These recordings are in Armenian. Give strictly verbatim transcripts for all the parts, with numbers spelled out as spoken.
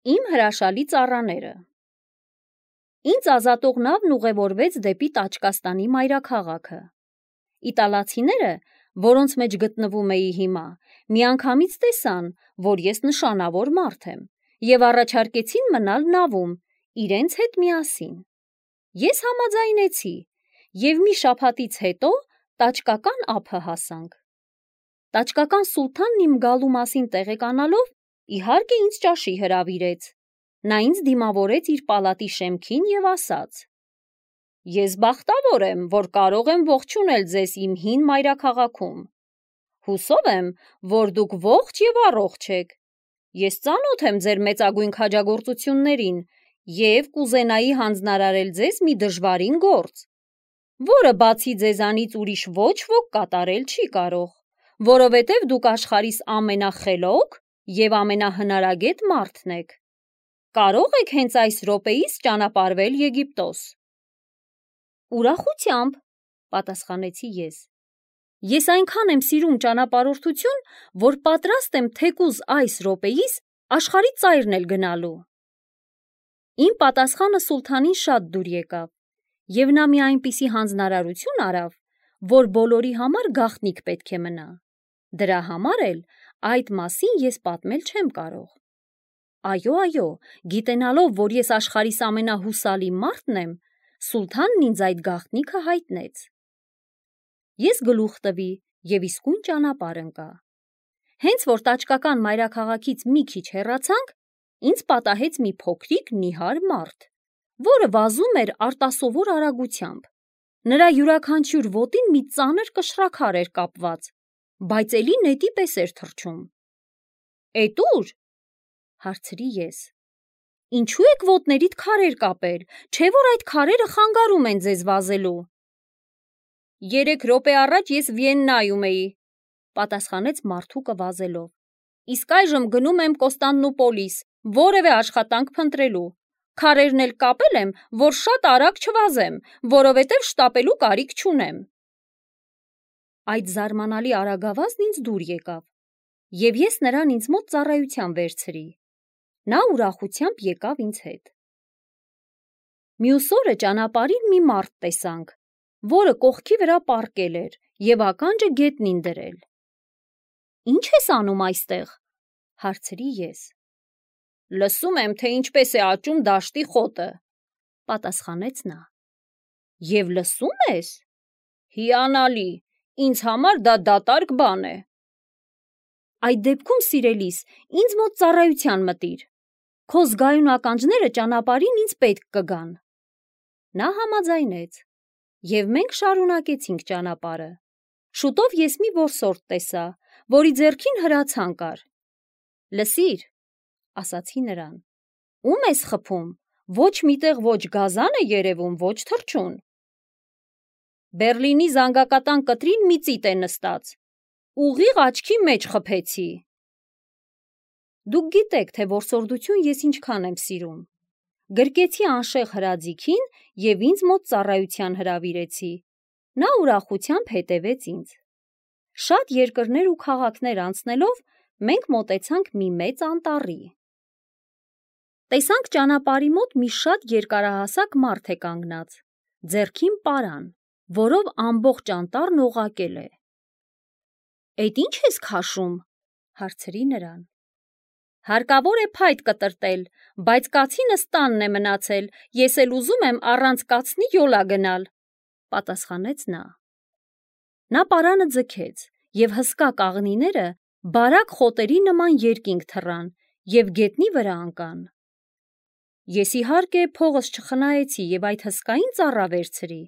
Իմ հրաշալի ծառաները։ Ինձ ազատող նավն ուղևորվեց դեպի Տաճկաստանի մայրաքաղաքը։ Իտալացիները, որոնց մեջ գտնվում էի հիմա, միանգամից տեսան, որ ես նշանավոր մարդ եմ, և առաջարկեցին մնալ նավում, իրենց հետ միասին։ Ես համաձայնեցի, և մի շաբաթից հետո տաճկական ափը հասանք։ Տաճկական սուլթանն իմ գալու մասին տեղեկանալով, իհարկե ինձ ճաշի հրավիրեց։ Նա ինձ դիմավորեց իր պալատի շեմքին և ասաց. Ես բախտավոր եմ, որ կարող եմ ողջունել ձեզ իմ հին մայրաքաղաքում։ Հուսով եմ, որ դուք ողջ և առողջ եք։ Ես ծանոթ եմ ձեր մեծագույն քաջագործություններին և կուզենայի հանձնարարել ձեզ մի դժվարին գործ, որը բացի ձեզանից ուրիշ ոչ ոք կատարել չի կարող, որովհետև դուք աշխարհիս ամենախելոք և ամենահնարագետ մարդն եք։ Կարող եք հենց այս րոպեիս ճանապարհվել Եգիպտոս։ Ուրախությամբ, պատասխանեցի ես։ Ես այնքան եմ սիրում ճանապարհորդություն, որ պատրաստ եմ թեկուզ այս րոպեիս աշխարհի ծայրն էլ գնալու։ Իմ պատասխանը սուլթանին շատ դուր եկավ, և նա մի այնպիսի հանձնարարություն արավ, որ բոլորի համար գաղտնիք պետք է մնա։ Դրա համար էլ այդ մասին ես պատմել չեմ կարող։ Այո, այո, գիտենալով, որ ես աշխարհիս ամենահուսալի մարդն եմ, սուլթանն ինձ այդ գաղտնիքը հայտնեց։ Ես գլուխ տվի և իսկույն ճանապարհ ընկա։ Հենց որ տաճկական մայրաքաղաքից մի քիչ հեռացանք, ինձ պատահեց մի փոքրիկ նիհար մարդ, որը վազում էր արտասովոր արագությամբ։ Նրա յուրաքանչյուր ոտին մի ծանր կշռաքար էր կապված, բայց էլի նետի պես էր թռչում։ Էդ ո՞ւր, հարցրի ես։ Ինչու եք ոտներիդ քարեր կապել, չէ՞ որ այդ քարերը խանգարում են ձեզ վազելու։ Երեք րոպե առաջ ես Վիեննայում էի, պատասխանեց մարդուկը վազելով։ Իսկ այժմ գնում եմ Կոստանդնուպոլիս, որևէ աշխատանք փնտրելու։ Քարերն էլ կապել եմ, որ շատ արագ չվազեմ, որովհետև շտապելու կարիք չունեմ։ Այդ զարմանալի արագավազն ինձ դուր եկավ, և ես նրան ինձ մոտ ծառայության վերցրի։ Նա ուրախությամբ եկավ ինձ հետ։ Մյուս օրը ճանապարհին մի մարդ տեսանք, որը կողքի վրա պառկել էր և ականջը գետնին դրել։ Ի՞նչ ես անում այստեղ, հարցրի ես։ Լսում եմ, թե ինչպես է աճում դաշտի խոտը, պատասխանեց նա։ Եվ լսում ես։ Հիանալի, ինձ համար դա դատարկ բան է։ Այդ դեպքում, սիրելիս, ինձ մոտ ծառայության մտիր։ Քո զգայուն ականջները ճանապարհին ինձ պետք կգան։ Նա համաձայնեց, և մենք շարունակեցինք ճանապարհը։ Շուտով ես մի որսորդ տեսա, որի ձեռքին հրացան կար։ Լսիր, ասացի նրան, ո՞ւմ ես խփում, ոչ միտեղ ոչ գազան է երևում, ոչ թռչուն։ Բեռլինի զանգակատան կտրին մի ծիտ է նստած, ուղիղ աչքի մեջ խփեցի։ Դուք գիտեք, թե որսորդություն ես ինչքան եմ սիրում։ Գրկեցի անշեղ հրաձիգին և ինձ մոտ ծառայության հրավիրեցի։ Նա ուրախությամբ հետևեց ինձ։ Շատ երկրներ ու քաղաքներ անցնելով, մենք մոտեցանք մի մեծ անտառի։ Տեսանք ճանապարհի մոտ մի շատ երկարահասակ մարդ է կանգնած, ձեռքին պարան, որով ամբողջ անտառն օղակել է։ Էդ ի՞նչ ես քաշում, հարցրի նրան։ Հարկավոր է փայտ կտրտել, բայց կացինս տանն է մնացել, ես էլ ուզում եմ առանց կացնի յոլա գնալ, պատասխանեց նա։ Նա պարանը ձգեց, և հսկա կաղնիները բարակ խոտերի նման երկինք թռան և գետնի վրա ընկան։ Ես իհարկե փողս չխնայեցի և այդ հսկային ծառա վերցրի։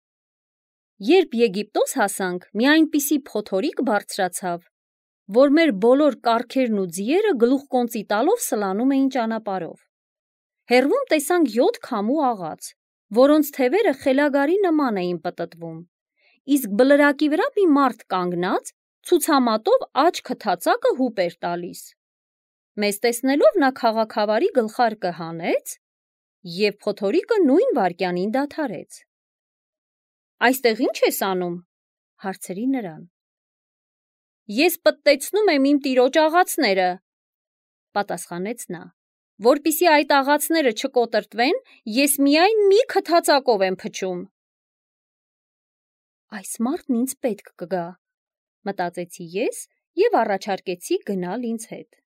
Երբ Եգիպտոս հասանք, մի այնպիսի փոթորիկ բարձրացավ, որ մեր բոլոր կառքերն ու ձիերը գլուխկոնծի տալով սլանում էին ճանապարհով։ Հեռվում տեսանք յոթ քամու աղաց, որոնց թևերը խելագարի նման էին պտտվում, իսկ բլրակի վրա մի մարդ կանգնած, ցուցամատով աջ քթածակը հուպ էր տալիս։ Մեզ տեսնելով նա քաղաքավարի գլխարկը հանեց, և փոթորիկը նույն վայրկյանին դադարեց։ Այստեղ ի՞նչ ես անում, հարցրի նրան։ Ես պտտեցնում եմ իմ տիրոջ աղացները, պատասխանեց նա, Որպիսի այդ աղացները չկոտրտվեն, ես միայն մի քթածակով եմ փչում։ Այս մարդն ինձ պետք կգա, մտածեցի ես և առաջարկեցի գնալ ինձ հետ։